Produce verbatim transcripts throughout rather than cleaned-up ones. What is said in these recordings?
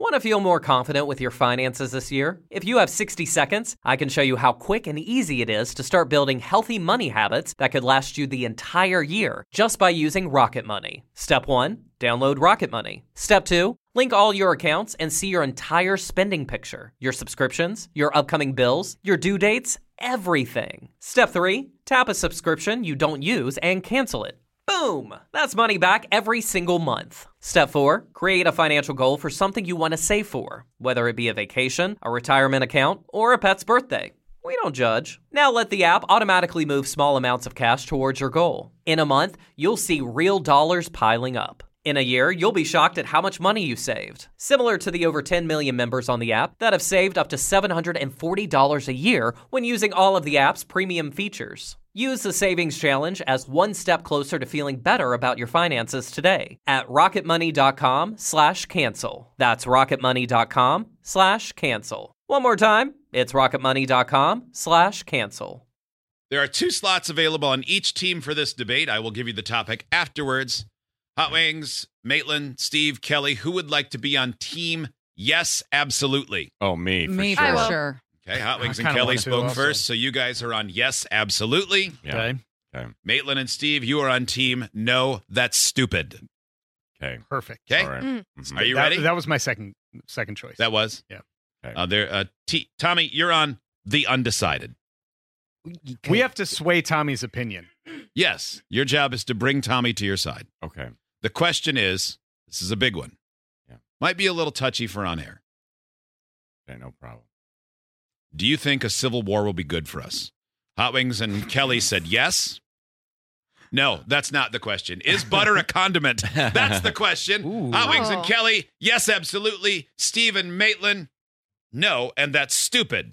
Want to feel more confident with your finances this year? If you have sixty seconds, I can show you how quick and easy it is to start building healthy money habits that could last you the entire year just by using Rocket Money. Step one, download Rocket Money. Step two, link all your accounts and see your entire spending picture, your subscriptions, your upcoming bills, your due dates, everything. Step three, tap a subscription you don't use and cancel it. Boom! That's money back every single month. Step four, create a financial goal for something you want to save for, whether it be a vacation, a retirement account, or a pet's birthday. We don't judge. Now let the app automatically move small amounts of cash towards your goal. In a month, you'll see real dollars piling up. In a year, you'll be shocked at how much money you saved. Similar to the over ten million members on the app that have saved up to seven hundred forty dollars a year when using all of the app's premium features. Use the Savings Challenge as one step closer to feeling better about your finances today at rocketmoney.com slash cancel. That's rocketmoney.com slash cancel. One more time, it's rocketmoney.com slash cancel. There are two slots available on each team for this debate. I will give you the topic afterwards. Hot Wings, Maitland, Steve, Kelly, who would like to be on team Yes, Absolutely? Oh, me, for Me sure. for sure. Okay, Hot Wings I and kinda Kelly want to spoke also. first, so you guys are on Yes, Absolutely. Yeah. Okay. Okay. Maitland and Steve, you are on team No, That's Stupid. Okay. Perfect. Okay, All right. Mm. Mhm. are you that, ready? That was my second second choice. That was? Yeah. Okay. Uh, there, uh, T- Tommy, you're on The Undecided. We have to sway Tommy's opinion. Yes, your job is to bring Tommy to your side. Okay. The question is, this is a big one. Yeah. Might be a little touchy for on air. Okay, no problem. Do you think a civil war will be good for us? Hot Wings and Kelly said yes. No, that's not the question. Is butter a condiment? That's the question. Ooh. Hot Wings and Oh. Kelly, yes, absolutely. Steve and Maitland, no, and that's stupid.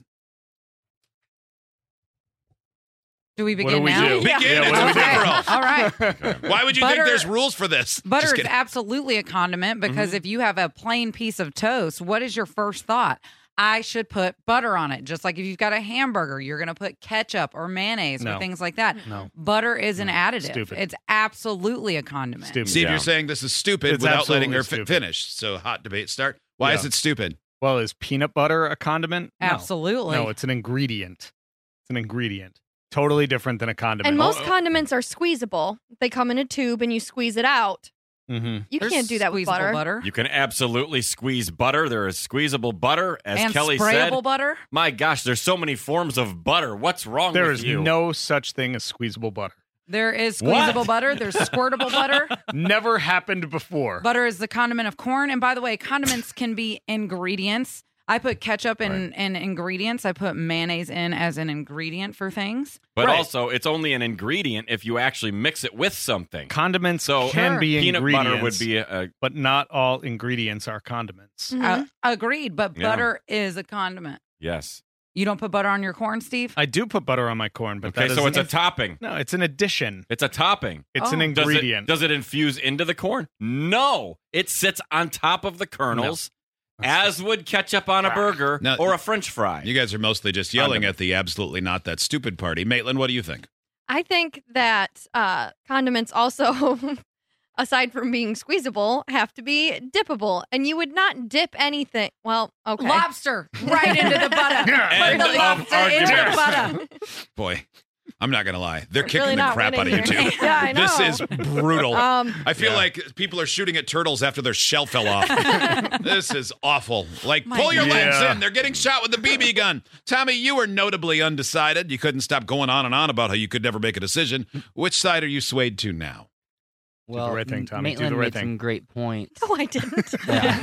Do we What begin do we now? do? Begin. Yeah, It's what do a we do? free-for-all. All right. Okay. Why would you Butter- think there's rules for this? Butter Just is kidding. absolutely a condiment because Mhm. if you have a plain piece of toast, what is your first thought? I should put butter on it. Just like if you've got a hamburger, you're going to put ketchup or mayonnaise No. or things like that. No. Butter is an No. additive. Stupid. It's absolutely a condiment. Stupid. Steve, Yeah. you're saying this is stupid It's without letting her absolutely fi- stupid. finish. So hot debate start. Why is Yeah. it stupid? Well, is peanut butter a condiment? No. Absolutely. No, it's an ingredient. It's an ingredient. Totally different than a condiment. And most Oh, oh. condiments are squeezable. They come in a tube and you squeeze it out. Mm-hmm. You There's can't do that with squeezable butter. You can absolutely squeeze butter. There is squeezable butter, as and Kelly sprayable said. butter. My gosh, there's so many forms of butter. What's wrong There with is you? no such thing as squeezable butter. There is What? squeezable butter. There's squirtable butter. Never happened before. Butter is the condiment of corn. And by the way, condiments can be ingredients. I put ketchup in, in ingredients. I put mayonnaise in as an ingredient for things. But Right. also, it's only an ingredient if you actually mix it with something. Condiments So, can Sure. be Peanut ingredients, butter would be a, a but not all ingredients are condiments. Mhm. Uh, agreed. But Yeah. butter is a condiment. yes. You don't put butter on your corn, Steve? I do put butter on my corn, but Okay, that so is it's a an- topping. no, it's an addition. It's a topping. It's Oh. an Does ingredient. it, does it infuse into the corn? No. It sits on top of the kernels, as would ketchup on a burger Now- or a French fry. You guys are mostly just yelling Condiment. at the absolutely not that stupid party. Maitland, what do you think? I think that uh, condiments also, aside from being squeezable, have to be dippable. And you would not dip anything. Well, okay. Lobster right into the butter. Yeah. Put End the of lobster into argument. the butter. Boy, I'm not going to lie. They're Really kicking the not crap out of you, winning two. here. Yeah, I This know. is brutal. Um, I feel Yeah. like people are shooting at turtles after their shell fell off. This is awful. Like, My pull your legs Yeah. in. They're getting shot with the B B gun. Tommy, you were notably undecided. You couldn't stop going on and on about how you could never make a decision. Which side are you swayed to now? Do the Well, right thing, Tommy. Do Maitland the right made thing. some great points. no, I didn't.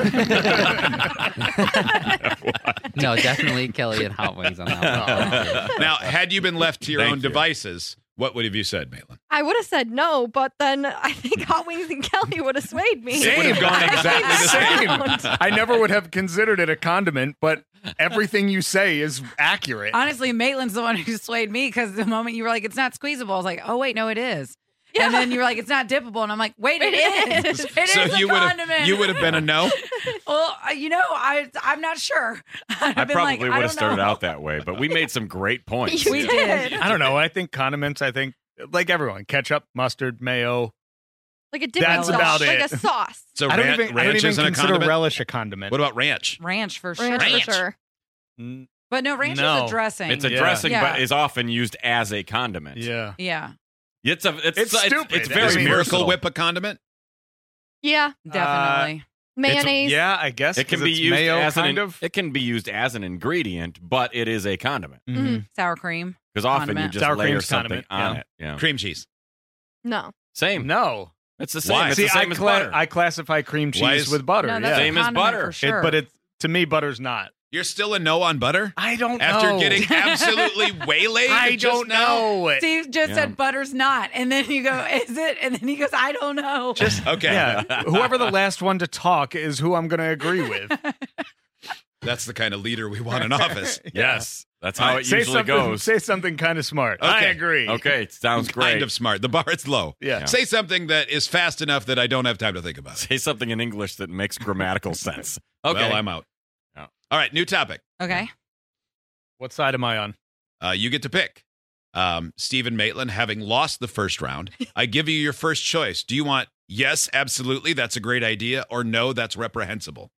No, definitely Kelly and Hot Wings on that one. Now, had you been left to your Thank own you. devices, what would have you said, Maitland? I would have said no, but then I think Hot Wings and Kelly would have swayed me. It would have gone exactly the same. Same. I never would have considered it a condiment, but everything you say is accurate. Honestly, Maitland's the one who swayed me because the moment you were like, it's not squeezable, I was like, oh, wait, no, it is. Yeah. And then you were like, it's not dippable. And I'm like, wait, it It is. is. It is so a you would condiment. have you would have been a no. Well, uh, you know, I, I'm not sure. I've I been probably like, would I have don't started know. out that way, but we made some great points. You We did. did. I don't know. I think condiments, I think, like everyone, ketchup, mustard, mayo, Like a dipping That's sauce, about like it. a sauce. So I don't ran- even, I ranch don't even isn't a consider condiment? relish a condiment. What about ranch? Ranch for sure. Ranch, Ranch. for sure. Mm, But no, ranch No. is a dressing. It's a Yeah. dressing, Yeah. but is often used as a condiment. yeah. yeah, It's a. It's, It's it's stupid. It's, I very Is mean, Miracle versatile. Whip a condiment? Yeah, definitely. mayonnaise. Yeah, I guess. It can 'cause be it's used mayo, as kind an. of. It can be used as an ingredient, but it is a condiment Mhm. Sour cream. because often Condiment. you just Sour layer cream's something condiment, on yeah. it. Yeah, Cream cheese. No. same. No. It's the same. Why? It's See, the same I, as cla- butter. I classify cream Why cheese is- with butter. No, yeah. that's a Same as condiment butter. for It- sure. It, but it to me, butter's not. You're still a no on butter? I don't After know. getting absolutely waylaid? I just don't now? know. Steve just Yeah. said butter's not, and then you go, "Is it?" And then he goes, "I don't know." Just Okay. yeah. Whoever the last one to talk is who I'm going to agree with. That's the kind of leader we want in office. Yes, that's All how right, it say usually something. goes. Say something kind of smart. I Okay. agree. Okay, it sounds great. Kind of smart. The bar is low. Yeah. Say something that is fast enough that I don't have time to think about it. Say something in English that makes grammatical sense. Okay, Well, I'm out. Yeah. All right, new topic. Okay. What side am I on? Uh, you get to pick. Um, Stephen Maitland, having lost the first round, I give you your first choice. Do you want yes, absolutely, that's a great idea, or no, that's reprehensible?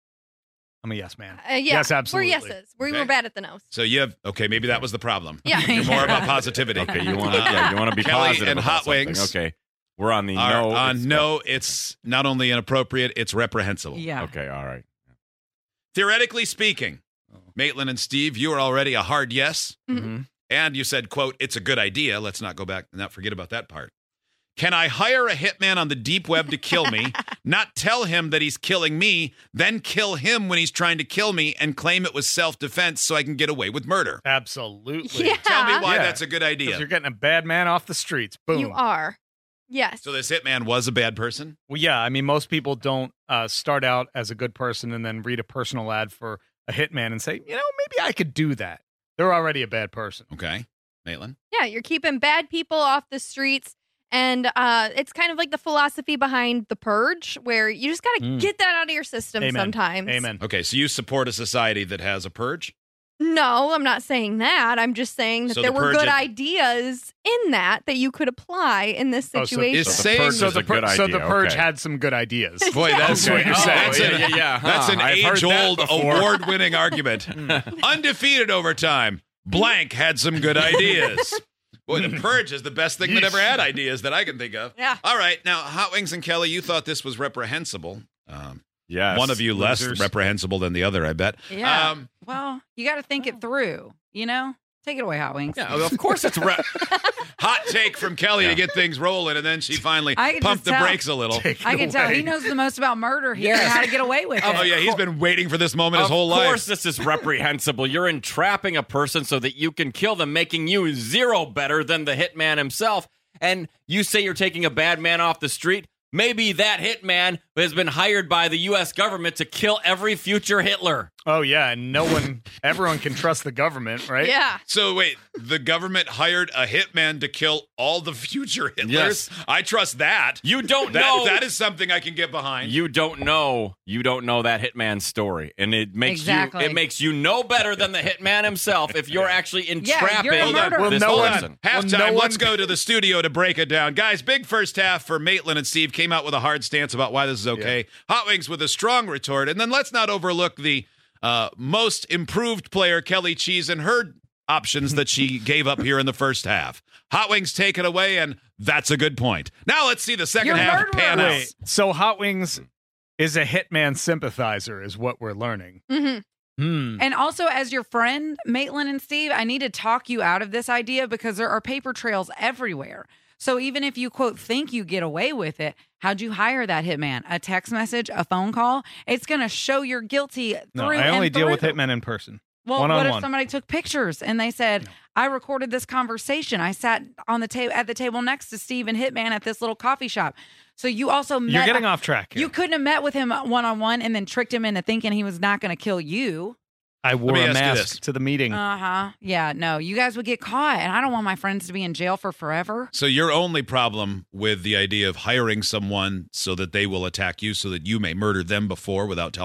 I'm a yes man. Uh, yeah. Yes, absolutely. We're yeses. We Okay. were bad at the nose. So you have, okay, maybe that was the problem. Yeah. You're more about positivity. okay, you want to yeah, you want to be Kelly positive and about Hot something. Wings Okay, we're on the Are no. on it's- no, it's not only inappropriate, it's reprehensible. Yeah. Okay, all right. Theoretically speaking, Maitland and Steve, you are already a hard yes. Mm-hmm. And you said, quote, it's a good idea. Let's not go back and not forget about that part. Can I hire a hitman on the deep web to kill me, not tell him that he's killing me, then kill him when he's trying to kill me and claim it was self-defense so I can get away with murder? Absolutely. Yeah. Tell me why Yeah. that's a good 'Cause idea. you're getting a bad man off the streets. Boom. You are. Yes. So this hitman was a bad person? Well, yeah. I mean, most people don't uh, start out as a good person and then read a personal ad for a hitman and say, you know, maybe I could do that. They're already a bad person. Okay. Maitland? Yeah, you're keeping bad people off the streets. And uh, it's kind of like the philosophy behind The Purge, where you just got to Mm. get that out of your system Amen. sometimes. Amen. Okay, so you support a society that has a purge? No, I'm not saying that. I'm just saying that So there the were purge good had- ideas in that that you could apply in this Oh, so- situation. Is So the saying purge So is the, a good pur- so the idea, Purge okay. had some good ideas. Boy, that's, what you're saying. that's, Oh, an, yeah, yeah, yeah. that's an Huh, I've heard that age-old, before. award-winning argument. Undefeated over time. Blank had some good ideas. Boy, the Purge is the best thing that ever had ideas that I can think of. Yeah. All right, now, Hot Wings and Kelly, you thought this was reprehensible. Um, Yes. one of you losers. less reprehensible than the other, I bet. Yeah. Um, Well, you got to think it through. You know, take it away, Hot Wings. Yeah, of course it's re- hot take from Kelly Yeah. to get things rolling, and then she finally I can pumped just the tell. brakes a little. Take it I can tell away. he knows the most about murder here and how to get away with it. Oh, yeah, he's been waiting for this moment his whole Of life. course, this is reprehensible. You're entrapping a person so that you can kill them, making you zero better than the hitman himself. And you say you're taking a bad man off the street. Maybe that hitman has been hired by the U S government to kill every future Hitler. Oh, yeah. And no one, everyone can trust the government, right? Yeah. So wait, the government hired a hitman to kill all the future Hitlers? Yes. I trust that. You don't That, know. that is something I can get behind. You don't know. You don't know that hitman's story, and it makes Exactly. you. It makes you no better than the hitman himself if you're actually entrapping you're a Hold on. murderer. Well, this no one- person. Halftime, Well, no let's one- go to the studio to break it down. Guys, big first half for Maitland and Steve. Came out with a hard stance about why this is okay. Hot Wings with a strong retort. And then let's not overlook the uh, most improved player, Kelly Cheese, and her options that she gave up here in the first half. Hot Wings take it away, and that's a good point. Now let's see the 2nd You're half murderer. pan out. Wait, so Hot Wings is a hitman sympathizer, is what we're learning. hmm Hmm. And also, as your friend, Maitland and Steve, I need to talk you out of this idea because there are paper trails everywhere. So even if you, quote, think you get away with it, how'd you hire that hitman? A text message, a phone call? It's going to show you're guilty through No, I only and deal with through. hitmen in person. Well, what if One-on-one. somebody took pictures and they said, I recorded this conversation. I sat on the table at the table next to Steve and Hitman at this little coffee shop. So you also met You're getting off track here. You couldn't have met with him one on one and then tricked him into thinking he was not going to kill you. I wore me a ask you mask this. to the meeting. Uh huh. Yeah, no, you guys would get caught, and I don't want my friends to be in jail for forever. So your only problem with the idea of hiring someone so that they will attack you so that you may murder them before without telling them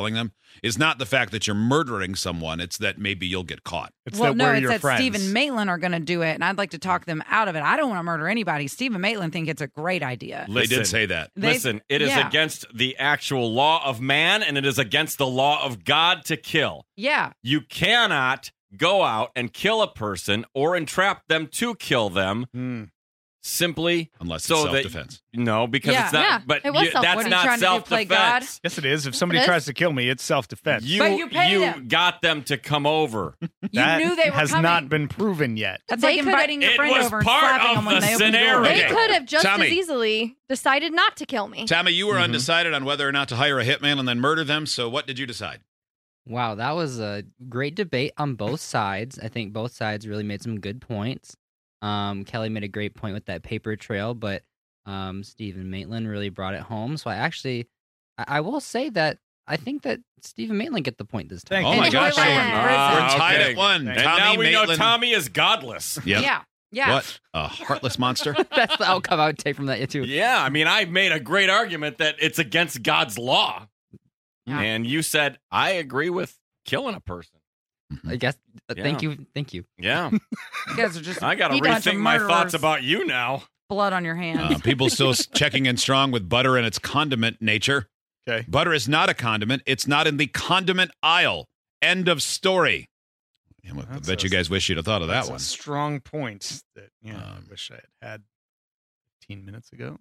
is not the fact that you're murdering someone. It's that maybe you'll get caught. It's well, that no, we're it's your that friends. Steve and Maitland are going to do it, and I'd like to talk them out of it. I don't want to murder anybody. Steve and Maitland think it's a great idea. They Listen, did say that. They- Listen, it is yeah. against the actual law of man, and it is against the law of God to kill. Yeah. You cannot go out and kill a person or entrap them to kill them Hmm. simply Unless so it's that self-defense. no, because Yeah. it's not. Yeah, but it was you- self- that's What are you not trying to do, play God? self-defense. Yes, it is. If somebody It is? tries to kill me, it's self-defense. You, But you paid you them. got them to come over. You that knew they were has coming. not been proven yet. That's They like could've- inviting your It friend was over and part slapping of them when the they open the door. scenario. They Okay. could have just Tommy. as easily decided not to kill me. Tommy, you were Mhm. undecided on whether or not to hire a hitman and then murder them. So what did you decide? Wow, that was a great debate on both sides. I think both sides really made some good points. Um, Kelly made a great point with that paper trail, but um, Stephen Maitland really brought it home. So I actually, I, I will say that I think that Stephen Maitland get the point this time. Thank Oh you. my Enjoy gosh. life in Ah, prison. We're tied okay. at one. And And Tommy now we know Maitland. Tommy is godless. Yep. Yeah. Yeah. What? A heartless monster? That's the outcome I would take from that too. Yeah, I mean, I made a great argument that it's against God's law. Yeah. And you said, I agree with killing a person. I guess. Uh, Yeah. Thank you. Thank you. Yeah. You guys are just I got to a bunch of rethink my thoughts murderers. about you now. blood on your hands. Uh, people still s- checking in strong with butter and its condiment nature. Okay. Butter is not a condiment. It's not in the condiment aisle. End of story. Yeah, well, I That's bet a- you guys wish you'd have thought of that That's one. a strong point that yeah, Um, I wish I had had fifteen minutes ago.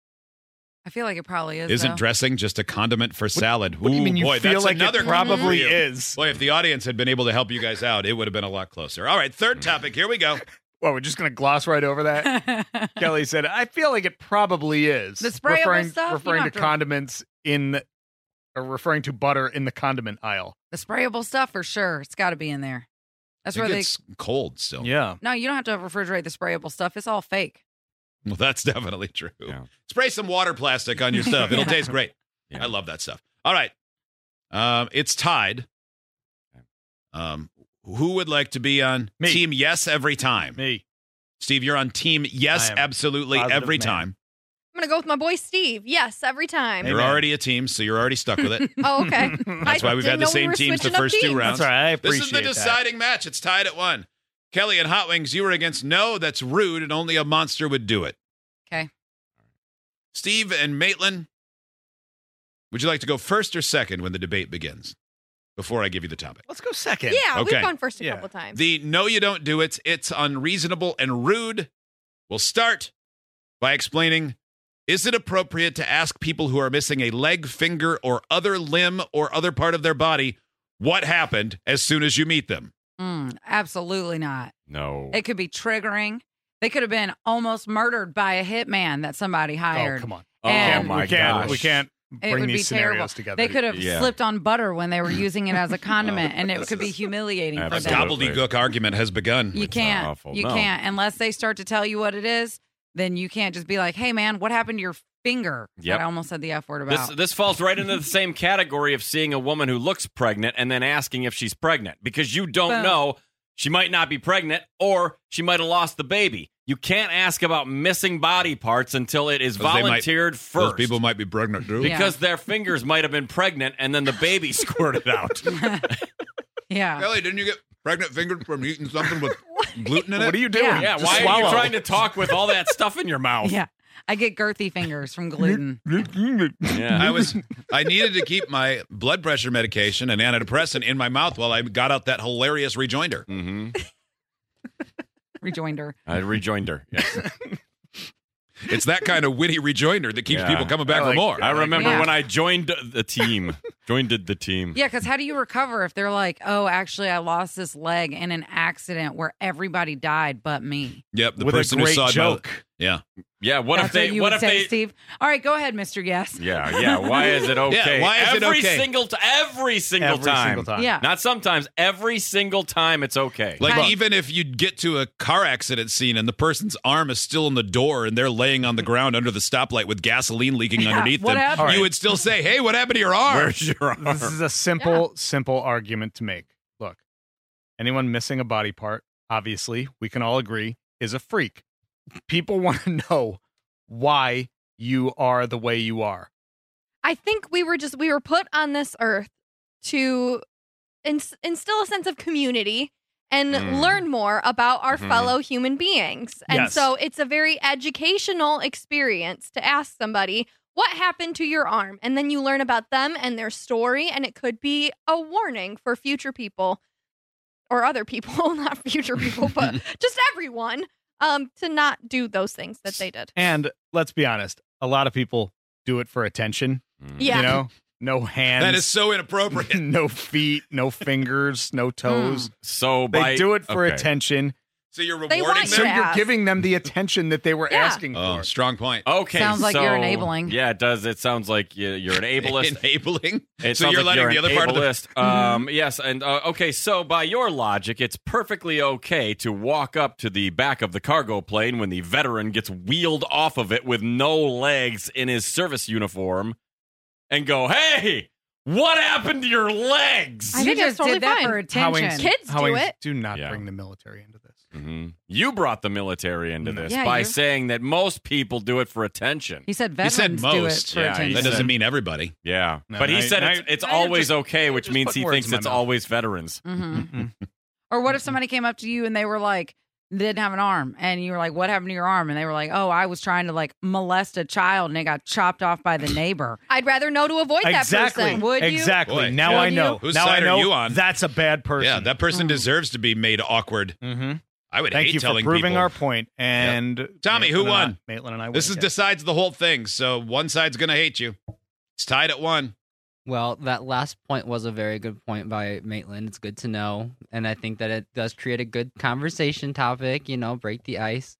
I feel like it probably is. Isn't though. dressing just a condiment for salad? What do you Ooh, mean you boy, feel that's like another it probably clue. is? Boy, if the audience had been able to help you guys out, it would have been a lot closer. All right, third topic. Here we go. Well, we're just going to gloss right over that. Kelly said, I feel like it probably is. The sprayable referring, stuff? You Referring don't to have to- condiments in, or referring to butter in the condiment aisle. The sprayable stuff for sure. It's got to be in there. That's I where think they. it's cold still. Yeah. No, you don't have to refrigerate the sprayable stuff. It's all fake. Well, that's definitely true. Yeah. Spray some water plastic on your stuff. It'll Yeah. taste great. Yeah. I love that stuff. All right. Um, it's tied. Um, who would like to be on Me. team yes every time? Me. Steve, you're on team yes I am absolutely positive every man. time. I'm gonna go with my boy Steve. Yes, every time. You're Amen. already a team, so you're already stuck with it. Oh, okay. That's I why we've had didn't the know we same were teams the switching up first two teams. rounds. That's all right. I This appreciate is the that. deciding match. It's tied at one. Kelly and Hot Wings, you were against no, that's rude, and only a monster would do it. Okay. Steve and Maitland, would you like to go first or second when the debate begins? Before I give you the topic. Let's go second. Yeah, Okay. we've gone first a Yeah. couple times. The no, you don't do it. It's unreasonable and rude. We'll start by explaining, is it appropriate to ask people who are missing a leg, finger, or other limb or other part of their body what happened as soon as you meet them? Mm, absolutely not. No. It could be triggering. They could have been almost murdered by a hitman that somebody Oh, hired. come on. Oh, And- my we can't, gosh. We can't It bring would these be terrible. scenarios together. They could have Yeah. slipped on butter when they were using it as a condiment, and it could be humiliating for A them. Absolutely. gobbledygook argument has begun. You It's can't. awful. You No. can't unless they start to tell you what it is. Then you can't just be like, "Hey, man, what happened to your finger?" Yep. I almost said the F word This about. this falls right into the same category of seeing a woman who looks pregnant and then asking if she's pregnant because you don't Boom. know she might not be pregnant or she might have lost the baby. You can't ask about missing body parts until it is 'Cause they might- volunteered Those first. people might be pregnant too. Yeah. because their fingers might have been pregnant and then the baby squirted out. yeah. Kelly, didn't you get pregnant fingers from eating something with gluten in it? What are you doing? Yeah. Yeah, Just why are swallow. you trying to talk with all that stuff in your mouth? Yeah. I get girthy fingers from gluten. Yeah. I was I needed to keep my blood pressure medication and antidepressant in my mouth while I got out that hilarious rejoinder. Mm-hmm. Rejoinder. I rejoined her. Yes. It's that kind of witty rejoinder that keeps Yeah. people coming back I for like more. that. I remember Yeah. when I joined the team. Joined the team. Yeah, because how do you recover if they're like, "Oh, actually, I lost this leg in an accident where everybody died but me"? Yep, the With person a who great saw it. joke. Yeah. Yeah, what That's if they what you what would if say, they Steve? All right, go ahead, Mister Yes. Yeah, yeah. Why is it okay? why is it every okay? single t- every single Every time. single time. Yeah. Not sometimes, every single time it's okay. Like Look. even if you get to a car accident scene and the person's arm is still in the door and they're laying on the ground under the stoplight with gasoline leaking Yeah, underneath what them, happened? you would still say, "Hey, what happened to your arm?" Where's your arm? This is a simple, simple argument to make. Look, anyone missing a body part, obviously, we can all agree, is a freak. People want to know why you are the way you are. I think we were just we were put on this earth to ins- instill a sense of community and Mm. learn more about our Mhm. fellow human beings. And Yes. so it's a very educational experience to ask somebody, what happened to your arm? And then you learn about them and their story, and it could be a warning for future people or other people, not future people, but just everyone, um, to not do those things that they did. And let's be honest, a lot of people do it for attention. Yeah. You know, no hands. That is so inappropriate. no feet, no fingers, no toes. So They by, do it for okay. attention. So you're They rewarding want So you them? to you're ask. giving them the attention that they were Yeah. asking Oh, for. strong point. Okay, Sounds like you're so- enabling. Yeah, it does. It sounds like you- you're an ableist. Enabling? It so sounds you're like letting you're the an other part of the... ableist. Um, yes, and uh, okay. So by your logic, it's perfectly okay to walk up to the back of the cargo plane when the veteran gets wheeled off of it with no legs in his service uniform, and go, "Hey, what happened to your legs?" I You think that's just totally did that fine. for attention. Howings- Kids do Howings, it. Do not Yeah. bring the military into this. hmm You brought the military into this Yeah, by you're- saying that most people do it for attention. He said He veterans said do it most. for Yeah, he attention. That said- doesn't mean everybody. Yeah, No, but he now- said now- it's, it's now you're always just- okay, you're which just means putting he words thinks in my it's mouth. always veterans. hmm Or what if somebody came up to you and they were like, they didn't have an arm, and you were like, "What happened to your arm?" And they were like, "Oh, I was trying to like molest a child, and it got chopped off by the neighbor." I'd rather know to avoid that Exactly. person. Would you? Exactly. Boy. Now Would I you? know. Whose now side I are know you on? That's a bad person. Yeah, that person Mm. deserves to be made awkward. Mm-hmm. I would Thank hate you for telling proving people. our point. And Tommy, Maitland who and I- won? Maitland and I. This win is again. decides the whole thing, so one side's going to hate you. It's tied at one. Well, that last point was a very good point by Maitland. It's good to know, and I think that it does create a good conversation topic. You know, break the ice.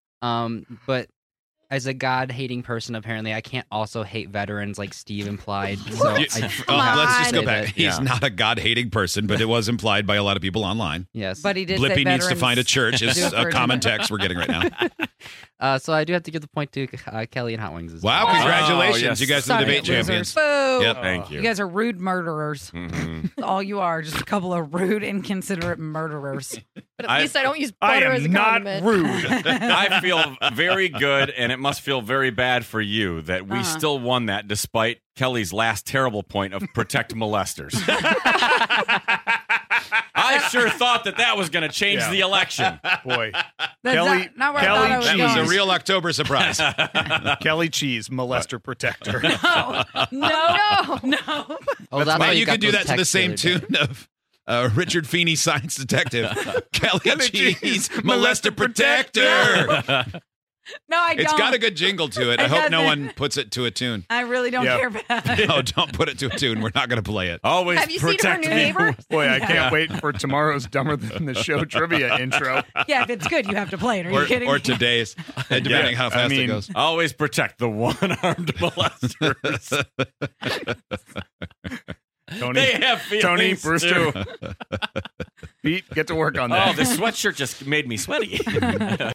Um, but as a God-hating person, apparently, I can't also hate veterans like Steve implied. So You- I, oh, let's just go on. back. He's Yeah. not a God-hating person, but it was implied by a lot of people online. yes, But he did. say Blippy needs to veterans find a church is do it a for common attention. text we're getting right now. uh, so I do have to give the point to uh, Kelly and Hot Wings. As Wow, well. congratulations. Oh, yes. You guys are the Suck debate it, losers. champions. Boo. Yep. Thank you. You guys are rude murderers. Mhm. That's all you are, just a couple of rude, inconsiderate murderers. But at I- least I don't use I butter am as a not condiment. rude. I feel very good, and it must feel very bad for you that we Uh-huh. still won that despite Kelly's last terrible point of protect molesters. I sure thought that that was going to change Yeah. the election. Boy, That's Kelly- not, not where Kelly I thought I was That was a going. real October surprise. Kelly Cheese, molester protector. No, no, no. no. Oh, that's Well, how you got could do those that to the texts same other day. tune of uh, Richard Feeney, Science Detective. Kelly Cheese, Molester Protector. No, I don't. It's got a good jingle to it. I It hope no doesn't. one puts it to a tune. I really don't Yeah. care about it. No, don't put it to a tune. We're not going to play it. Always Have you seen her protect new me. neighbor? Boy, I can't wait for tomorrow's Dumber Than the Show trivia intro. Yeah, if it's good, you have to play it. Are Or, you kidding or me? today's, uh, depending Yeah, how I fast it mean- goes. Always protect the one-armed molesters. Tony, They have feelings Tony, Brewster. too. Pete, get to work on Oh, that. the sweatshirt just made me sweaty.